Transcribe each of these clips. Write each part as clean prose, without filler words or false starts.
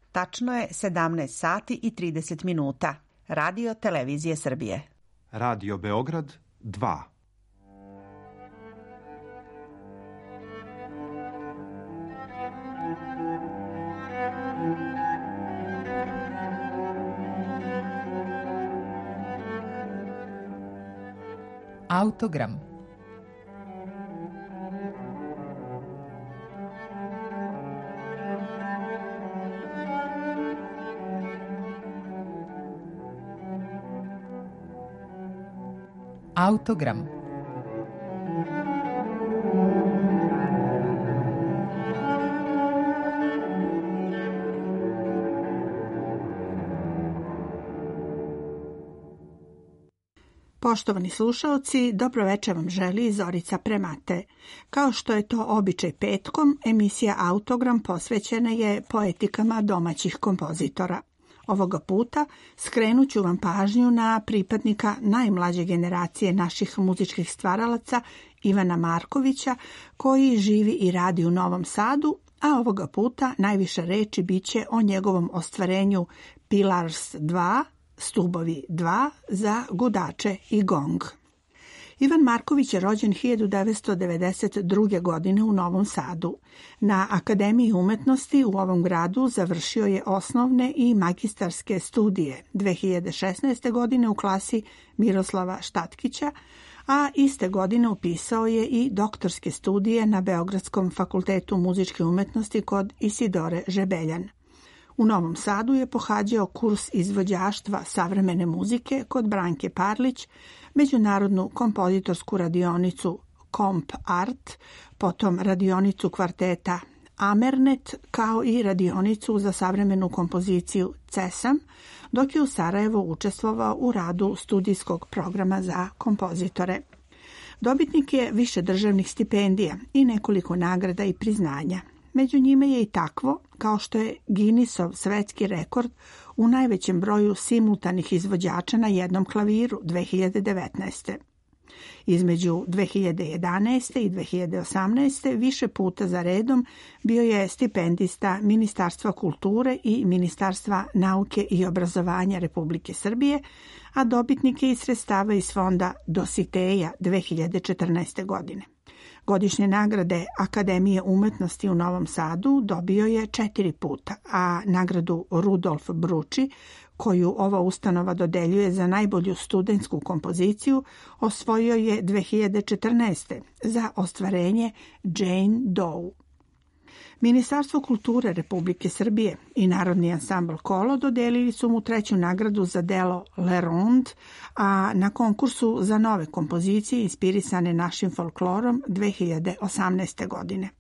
Tačno je 17 sati i 30 minuta. Radio Televizije Srbije. Radio Beograd 2. Autogram. Autogram. Poštovani slušaoci, dobroveče vam želi Zorica Premate. Kao što je to običaj petkom, emisija Autogram posvećena je poetikama domaćih kompozitora. Ovoga puta skrenut ću vam pažnju na pripadnika najmlađe generacije naših muzičkih stvaralaca Ivana Markovića, koji živi i radi u Novom Sadu, a ovoga puta najviše reči biće o njegovom ostvarenju Pillars 2, Stubovi 2 za gudače i gong. Ivan Marković je rođen 1992. godine u Novom Sadu. Na Akademiji umetnosti u ovom gradu završio je osnovne i magistarske studije 2016. godine u klasi Miroslava Štatkića, a iste godine upisao je i doktorske studije na Beogradskom fakultetu muzičke umetnosti kod Isidore Žebeljan. U Novom Sadu je pohađao kurs izvođaštva savremene muzike kod Branke Parlić, međunarodnu kompozitorsku radionicu Komp Art, potom radionicu kvarteta Amernet, kao i radionicu za savremenu kompoziciju CESAM, dok je u Sarajevu učestvovao u radu studijskog programa za kompozitore. Dobitnik je više državnih stipendija i nekoliko nagrada i priznanja. Među njime je i takvo, kao što je Guinnessov svetski rekord u najvećem broju simultanih izvođača na jednom klaviru 2019. Između 2011. i 2018. više puta za redom bio je stipendista Ministarstva kulture i Ministarstva nauke i obrazovanja Republike Srbije, a dobitnik je iz sredstava iz fonda Dositeja 2014. godine. Godišnje nagrade Akademije umetnosti u Novom Sadu dobio je 4 puta, a nagradu Rudolf Bruči, koju ova ustanova dodeljuje za najbolju studentsku kompoziciju, osvojio je 2014. za ostvarenje Jane Doe. Ministarstvo kulture Republike Srbije i Narodni ansambl Kolo dodelili su mu 3. nagradu za delo Le Ronde, a na konkursu za nove kompozicije inspirisane našim folklorom 2018. godine.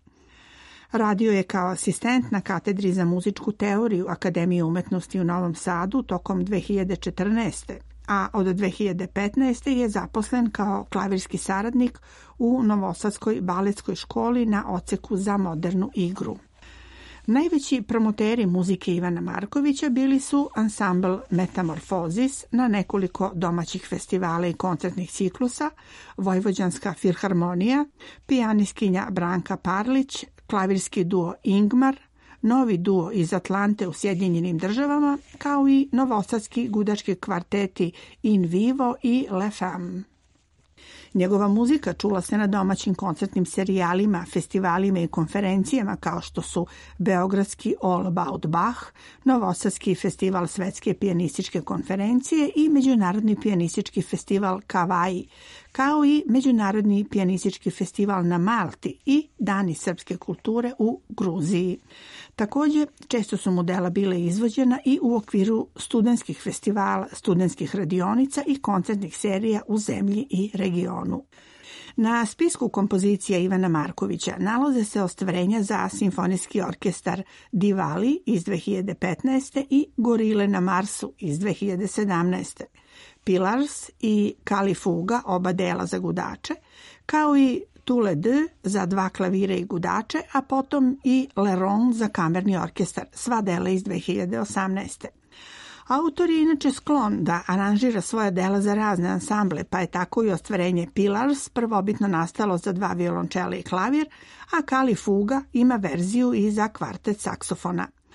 Radio je kao asistent na katedri za muzičku teoriju Akademije umetnosti u Novom Sadu tokom 2014. a od 2015. je zaposlen kao klavirski saradnik u Novosadskoj baletskoj školi na odseku za modernu igru. Najveći promoteri muzike Ivana Markovića bili su ansambl Metamorfozis na nekoliko domaćih festivala i koncertnih ciklusa, Vojvođanska filharmonija, pijanistkinja Branka Parlić, klavirski duo Ingmar, novi duo iz Atlante u Sjedinjenim Državama, kao i novosadski gudački kvarteti In Vivo i Le Femme. Njegova muzika čula se na domaćim koncertnim serijalima, festivalima i konferencijama kao što su Beogradski All About Bach, Novosadski festival Svetske pijanističke konferencije i Međunarodni pijanistički festival Kavaji, kao i Međunarodni pijanistički festival na Malti i Dani srpske kulture u Gruziji. Također, često su mu dela bile izvođena i u okviru studentskih festivala, studentskih radionica i koncertnih serija u zemlji i regionu. Na spisku kompozicija Ivana Markovića nalaze se ostvarenja za simfonijski orkestar Divali iz 2015. i Gorile na Marsu iz 2017. Pillars i Kalifuga, oba dela za gudače, kao i Tule D za 2 klavire i gudače, a potom i Le Ronde za kamerni orkestar, sva dela iz 2018. Autor je inače sklon da aranžira svoja dela za razne ansamble, pa je tako i ostvarenje Pillars prvobitno nastalo za 2 violončela i klavir, a Kalifuga ima verziju i za kvartet saksofona.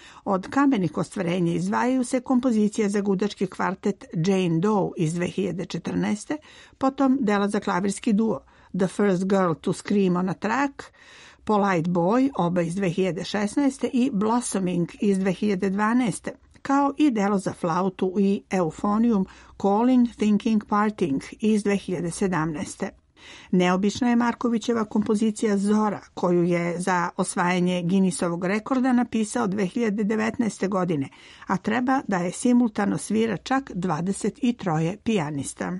Od kamenih ostvarenja izdvajaju se kompozicija za gudački kvartet Jane Doe iz 2014. Potom dela za klavirski duo The First Girl to Scream on a Track, Polite Boy, oba iz 2016. i Blossoming iz 2012. kao i delo za flautu i eufonijum Calling, Thinking, Parting iz 2017. Neobična je Markovićeva kompozicija Zora, koju je za osvajanje Guinnessovog rekorda napisao 2019. godine, a treba da je simultano svira čak 23 pijanista.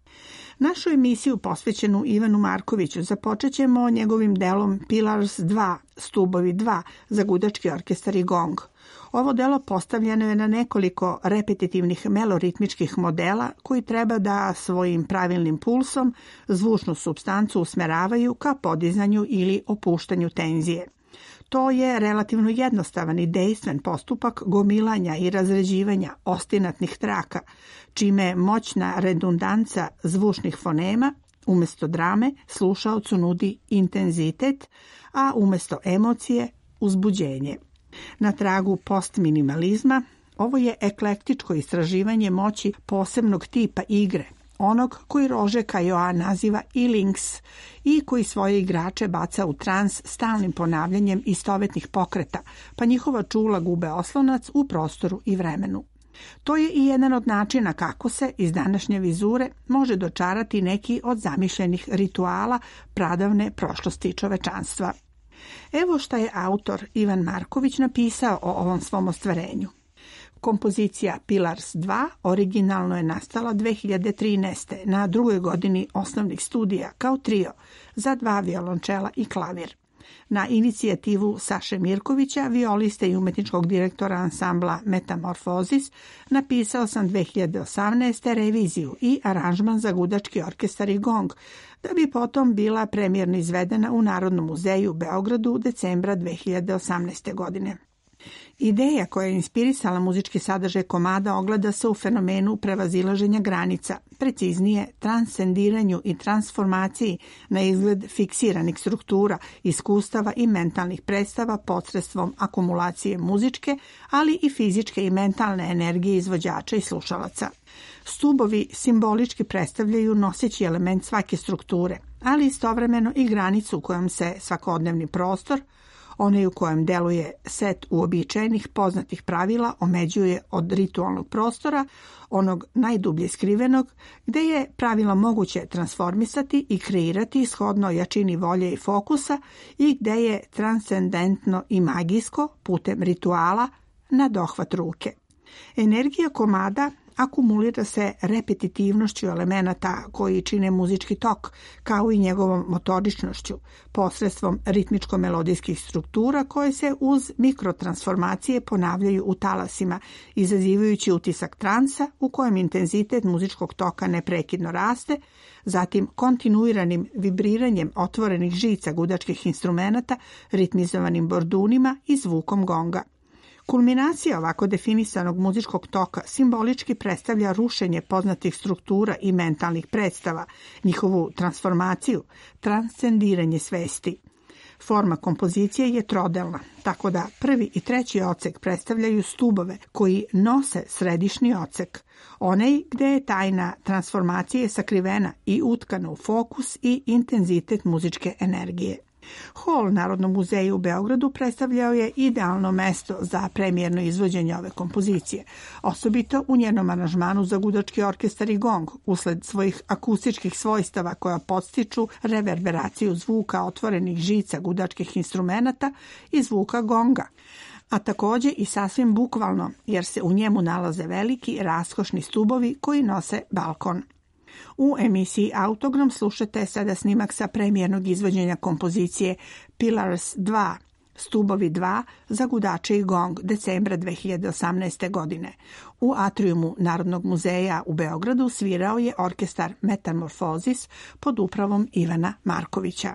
Našu emisiju posvećenu Ivanu Markoviću započet ćemo njegovim delom Pillars 2, Stubovi 2 za gudački orkestar i gong. Ovo delo postavljeno je na nekoliko repetitivnih meloritmičkih modela koji treba da svojim pravilnim pulsom zvučnu supstancu usmeravaju ka podizanju ili opuštanju tenzije. To je relativno jednostavan i dejstven postupak gomilanja i razređivanja ostinatnih traka, čime moćna redundanca zvučnih fonema umesto drame slušaocu nudi intenzitet, a umesto emocije uzbuđenje. Na tragu postminimalizma ovo je eklektičko istraživanje moći posebnog tipa igre, onog koji Rože Caillois naziva e-links i koji svoje igrače baca u trans stalnim ponavljanjem istovetnih pokreta, pa njihova čula gube oslonac u prostoru i vremenu. To je i jedan od načina kako se iz današnje vizure može dočarati neki od zamišljenih rituala pradavne prošlosti čovečanstva. Evo šta je autor Ivan Marković napisao o ovom svom ostvarenju. Kompozicija Pillars 2 originalno je nastala 2013. na drugoj godini osnovnih studija kao trio za 2 violončela i klavir. Na inicijativu Saše Mirkovića, violiste i umetničkog direktora ansambla Metamorfosis, napisao sam 2018. reviziju i aranžman za gudački orkestar i gong, da bi potom bila premijerno izvedena u Narodnom muzeju u Beogradu decembra 2018. godine. Ideja koja je inspirisala muzički sadržaj komada ogleda se u fenomenu prevazilaženja granica, preciznije transcendiranju i transformaciji na izgled fiksiranih struktura, iskustava i mentalnih predstava posredstvom akumulacije muzičke, ali i fizičke i mentalne energije izvođača i slušalaca. Stubovi simbolički predstavljaju noseći element svake strukture, ali istovremeno i granicu u kojom se svakodnevni prostor, onaj u kojem deluje set uobičajenih poznatih pravila, omeđuje od ritualnog prostora, onog najdublje skrivenog, gde je pravila moguće transformisati i kreirati shodno jačini volje i fokusa i gde je transcendentno i magijsko putem rituala na dohvat ruke. Energija komada akumulira se repetitivnošću elemenata koji čine muzički tok, kao i njegovom motoričnošću, posredstvom ritmičko-melodijskih struktura koje se uz mikrotransformacije ponavljaju u talasima, izazivajući utisak transa u kojem intenzitet muzičkog toka neprekidno raste, zatim kontinuiranim vibriranjem otvorenih žica gudačkih instrumenata, ritmizovanim bordunima i zvukom gonga. Kulminacija ovako definisanog muzičkog toka simbolički predstavlja rušenje poznatih struktura i mentalnih predstava, njihovu transformaciju, transcendiranje svesti. Forma kompozicije je trodelna, tako da prvi i treći odsek predstavljaju stubove koji nose središnji odsek, onaj gde je tajna transformacije sakrivena i utkana u fokus i intenzitet muzičke energije. Hol Narodnog muzeja u Beogradu predstavljao je idealno mesto za premijerno izvođenje ove kompozicije, osobito u njenom aranžmanu za gudački orkestar i gong, usled svojih akustičkih svojstava koja podstiču reverberaciju zvuka otvorenih žica gudačkih instrumenata i zvuka gonga, a takođe i sasvim bukvalno, jer se u njemu nalaze veliki, raskošni stubovi koji nose balkon. U emisiji Autogram slušate sada snimak sa premijernog izvođenja kompozicije Pillars 2, Stubovi 2 za gudače i gong decembra 2018. godine. U atriumu Narodnog muzeja u Beogradu svirao je orkestar Metamorfosis pod upravom Ivana Markovića.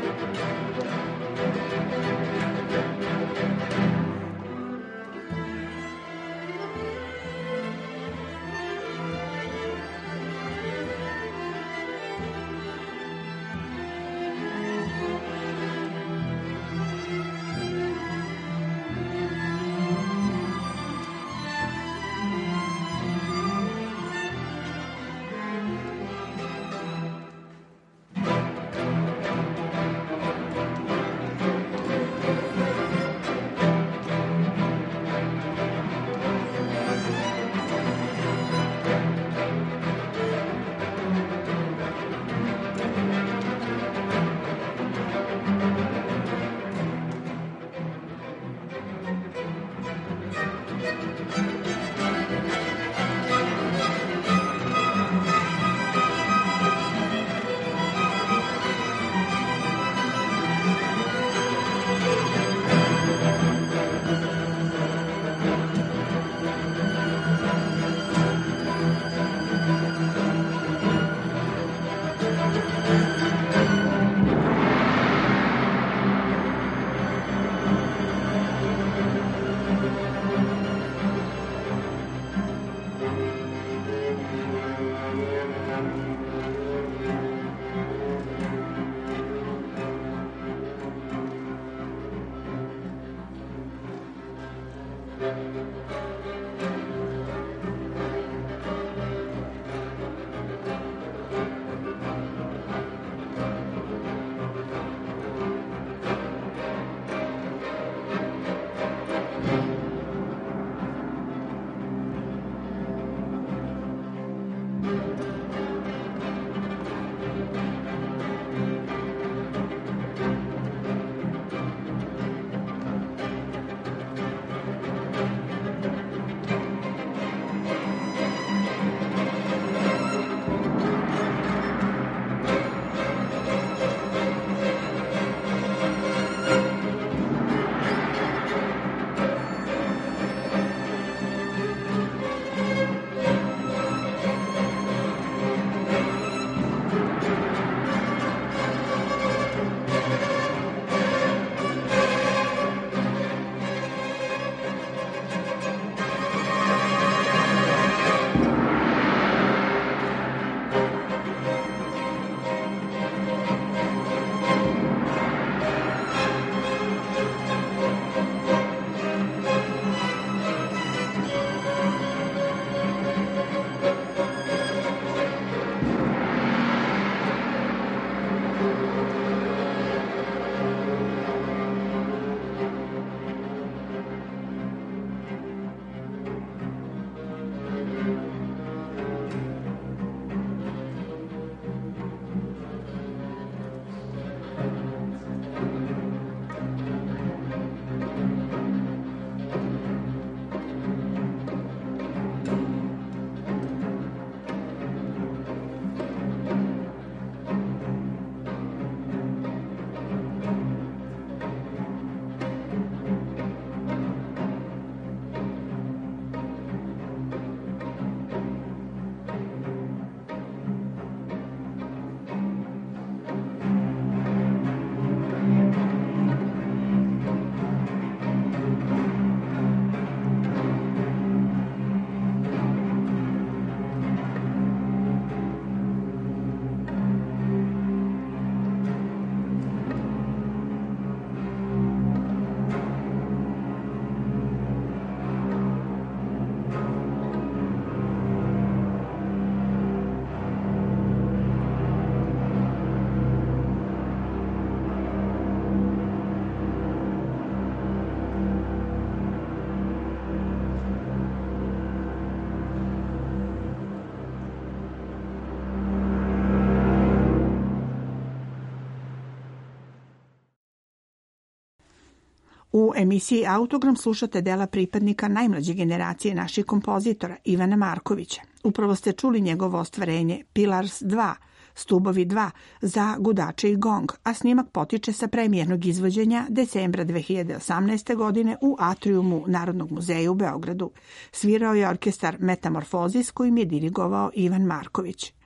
U emisiji Autogram slušate dela pripadnika najmlađe generacije naših kompozitora Ivana Markovića. Upravo ste čuli njegovo ostvarenje Pillars 2, Stubovi 2 za gudače i gong, a snimak potiče sa premijernog izvođenja decembra 2018. godine u atriumu Narodnog muzeja u Beogradu. Svirao je orkestar Metamorfozis kojim je dirigovao Ivan Marković.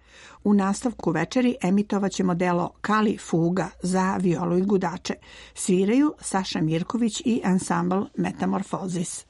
U nastavku večeri emitovaćemo delo Kali Fuga za violu i gudače. Sviraju Saša Mirković i ansambl Metamorfozis.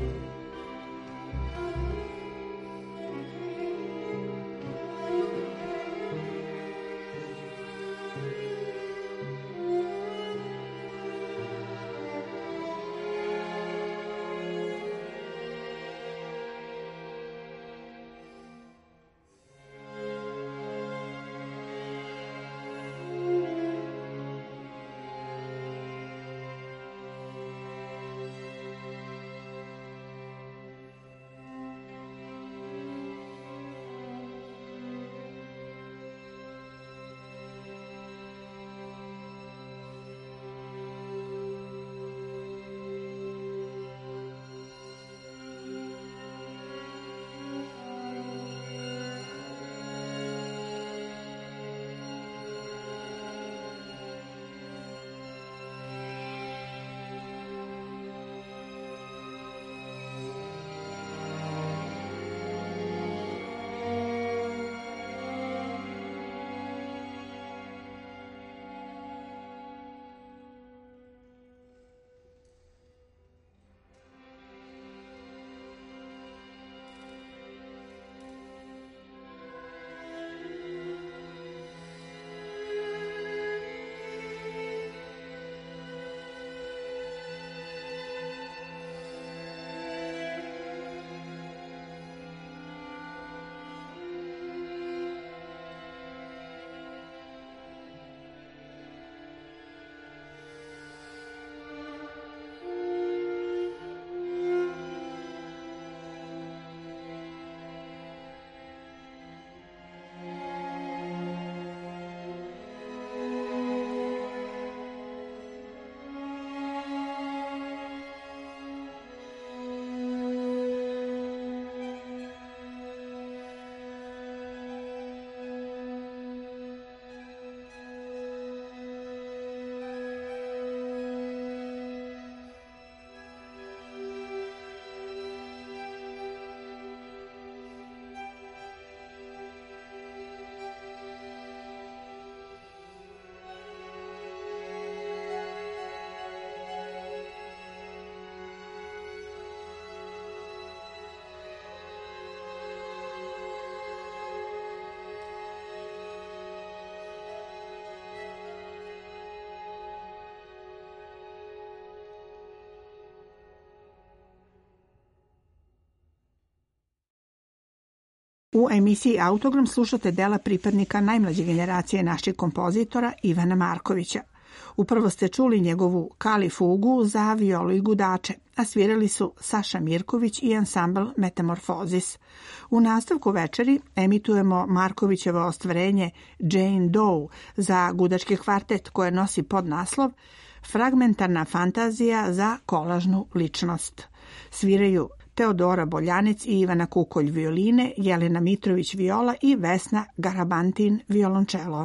U emisiji Autogram slušate dela pripadnika najmlađe generacije naših kompozitora Ivana Markovića. Upravo ste čuli njegovu Kali fugu za violu i gudače, a svirali su Saša Mirković i ansambl Metamorfozis. U nastavku večeri emitujemo Markovićevo ostvarenje Jane Doe za gudački kvartet koje nosi podnaslov Fragmentarna fantazija za kolažnu ličnost. Sviraju Teodora Boljanec i Ivana Kukolj violine, Jelena Mitrović viola i Vesna Garabantin violončelo.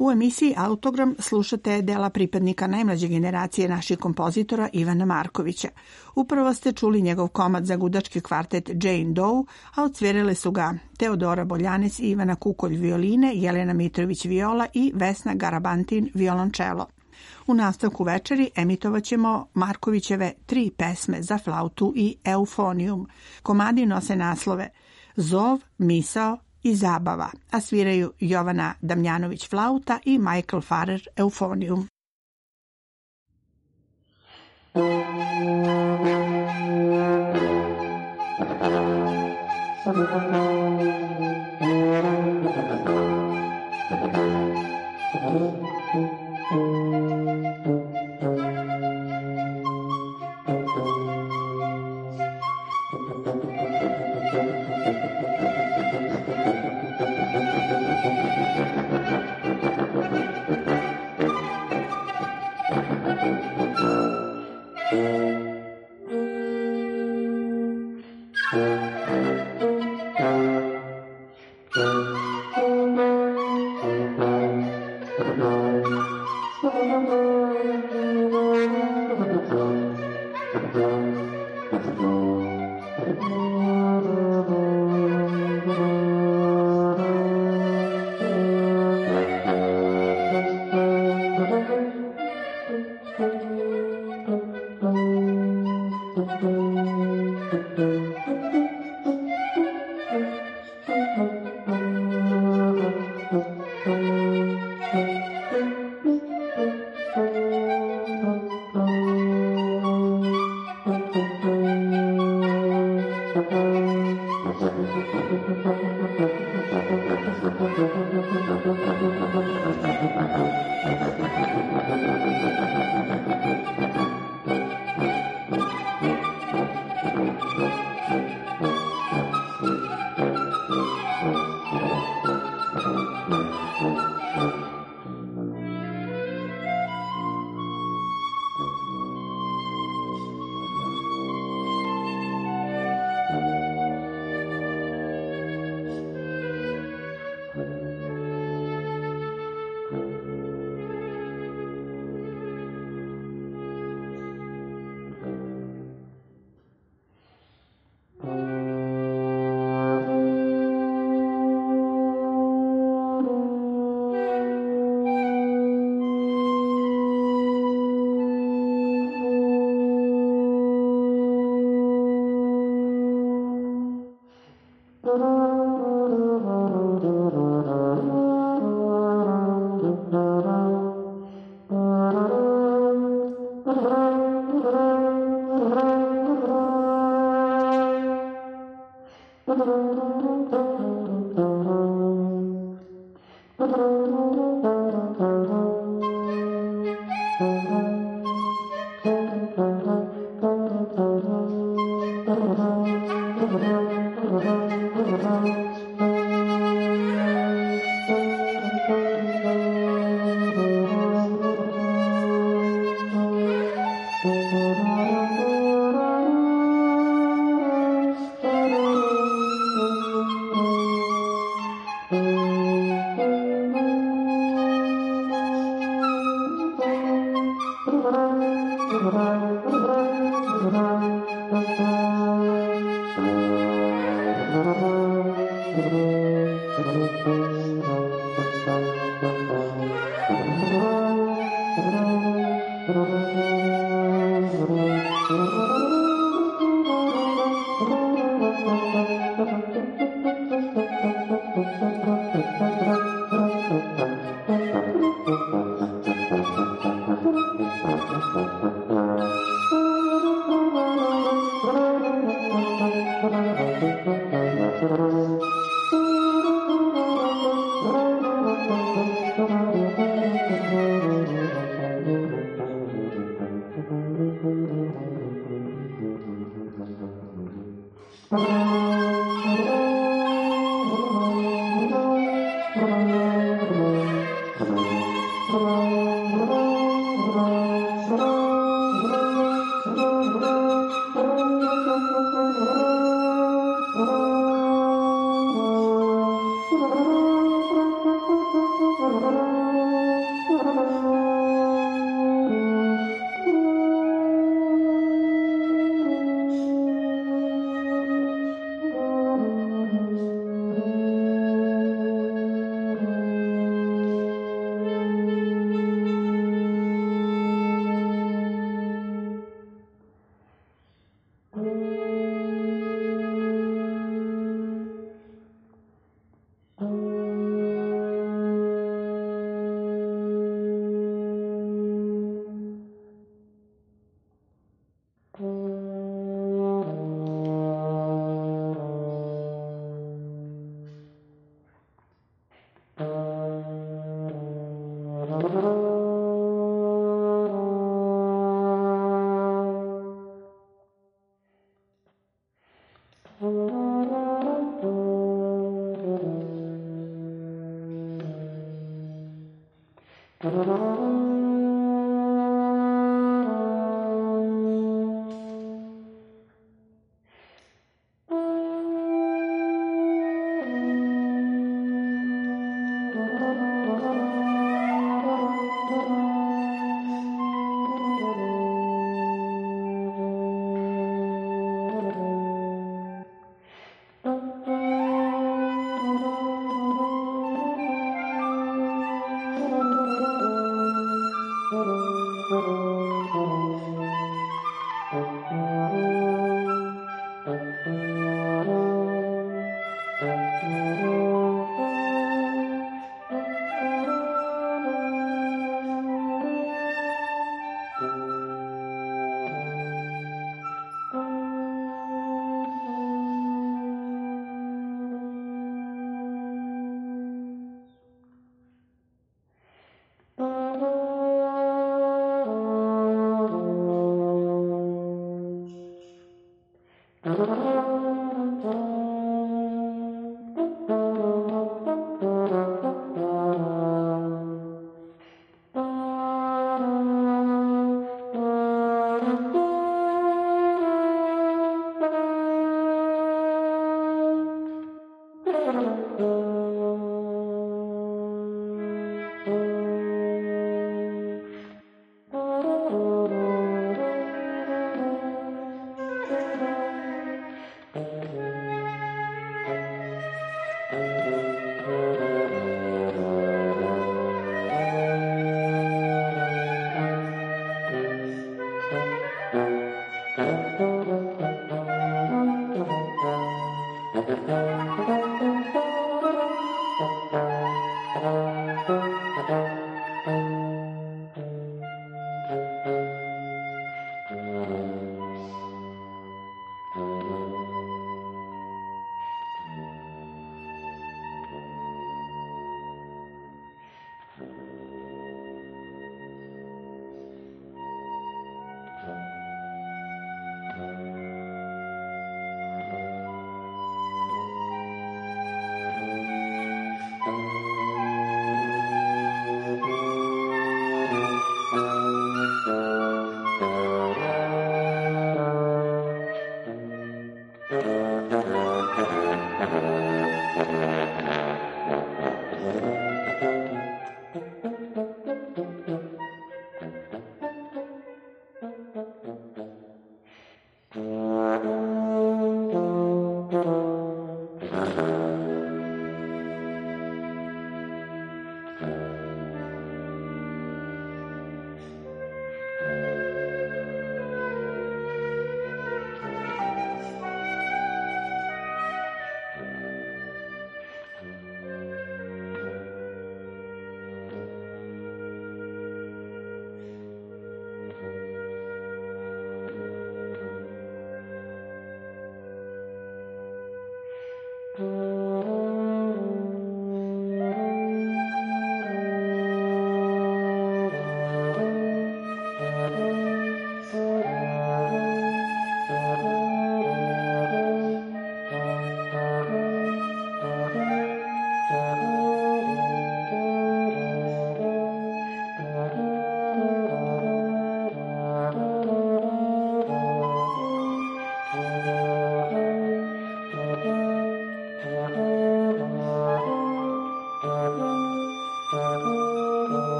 U emisiji Autogram slušate dela pripadnika najmlađe generacije naših kompozitora Ivana Markovića. Upravo ste čuli njegov komad za gudački kvartet Jane Doe, a odsvirale su ga Teodora Boljanec i Ivana Kukolj violine, Jelena Mitrović viola i Vesna Garabantin violončelo. U nastavku večeri emitovat ćemo Markovićeve 3 pesme za flautu i eufonijum. Komadi nose naslove Zov, Misao i Zabava, a sviraju Jovana Damjanović flauta i Michael Farrer eufonijum.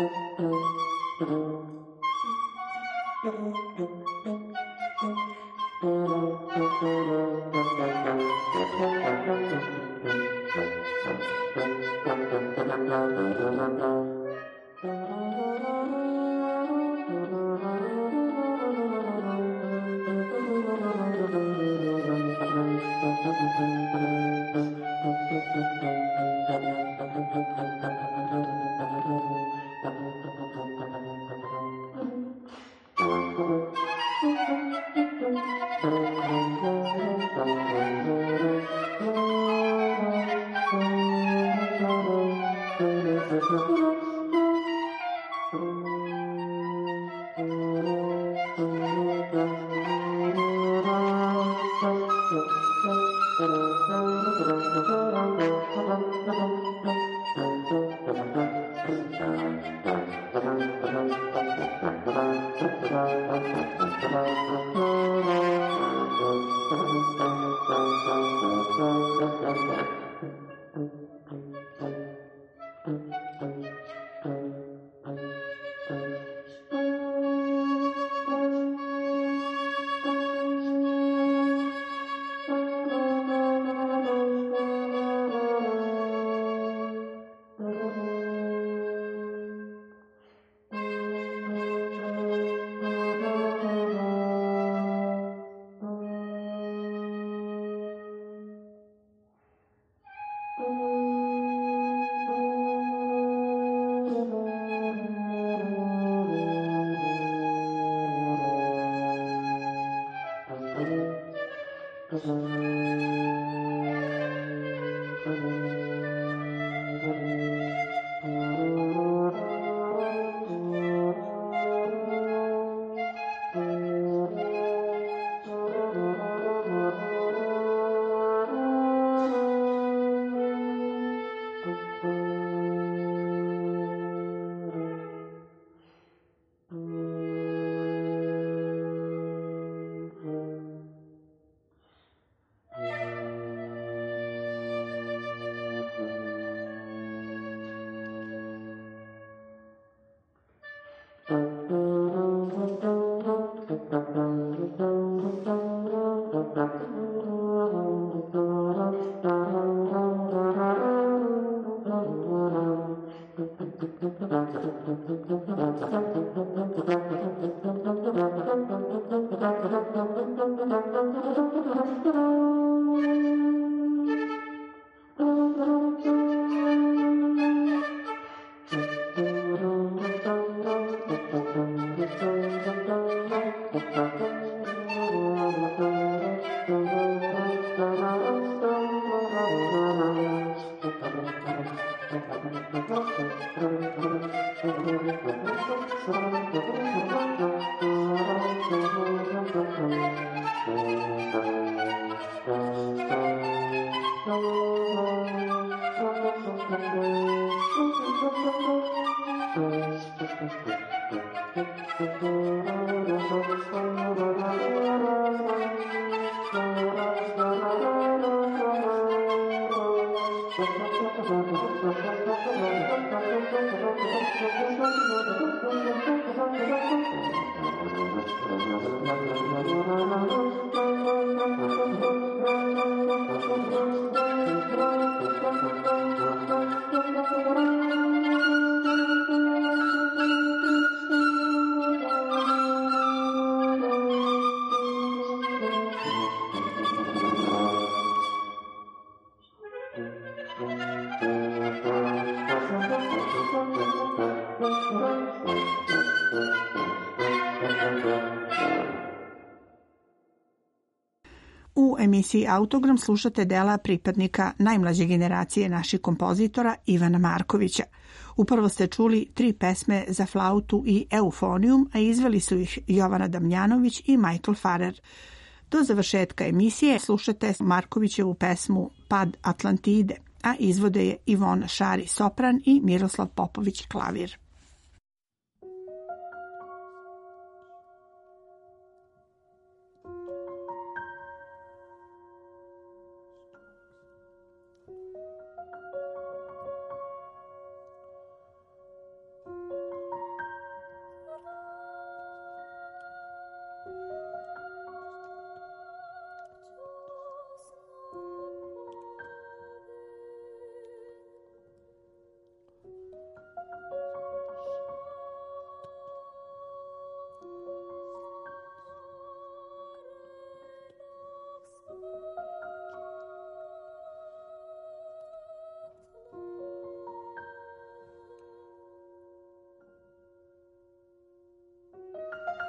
U emisiji Autogram slušate dela pripadnika najmlađe generacije naših kompozitora Ivana Markovića. Upravo ste čuli 3 pesme za flautu i eufonijum, a izveli su ih Jovana Damjanović i Michael Farer. Do završetka emisije slušate Markovićevu pesmu Pad Atlantide, a izvode je Ivona Šari sopran i Miroslav Popović klavir.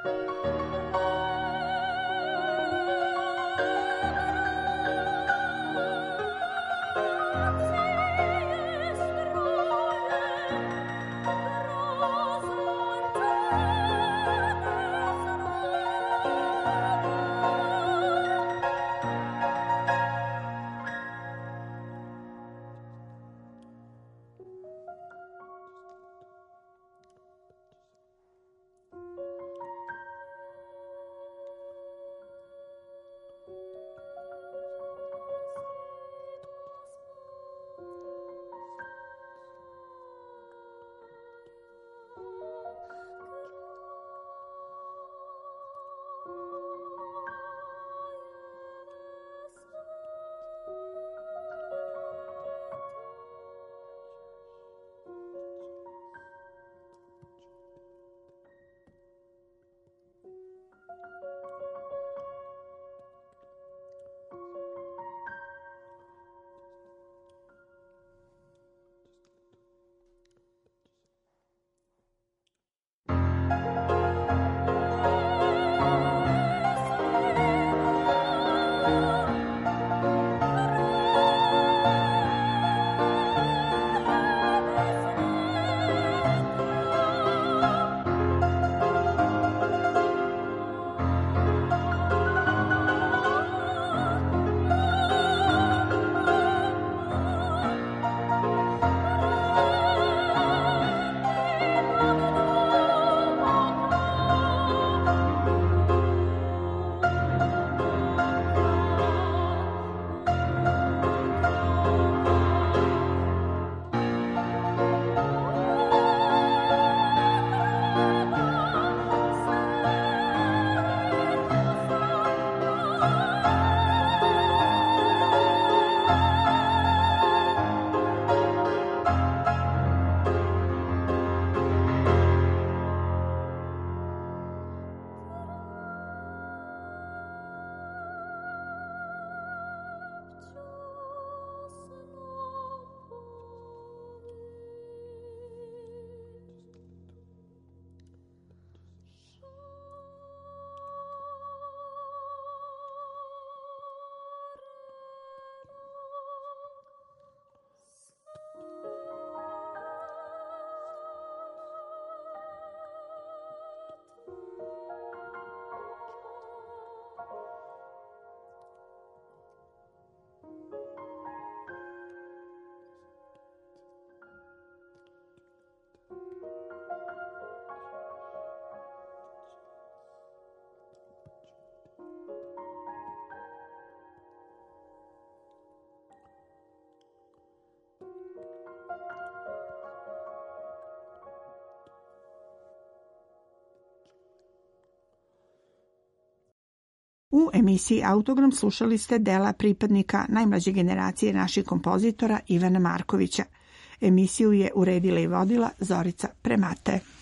U emisiji Autogram slušali ste dela pripadnika najmlađe generacije naših kompozitora Ivana Markovića. Emisiju je uredila i vodila Zorica Premate.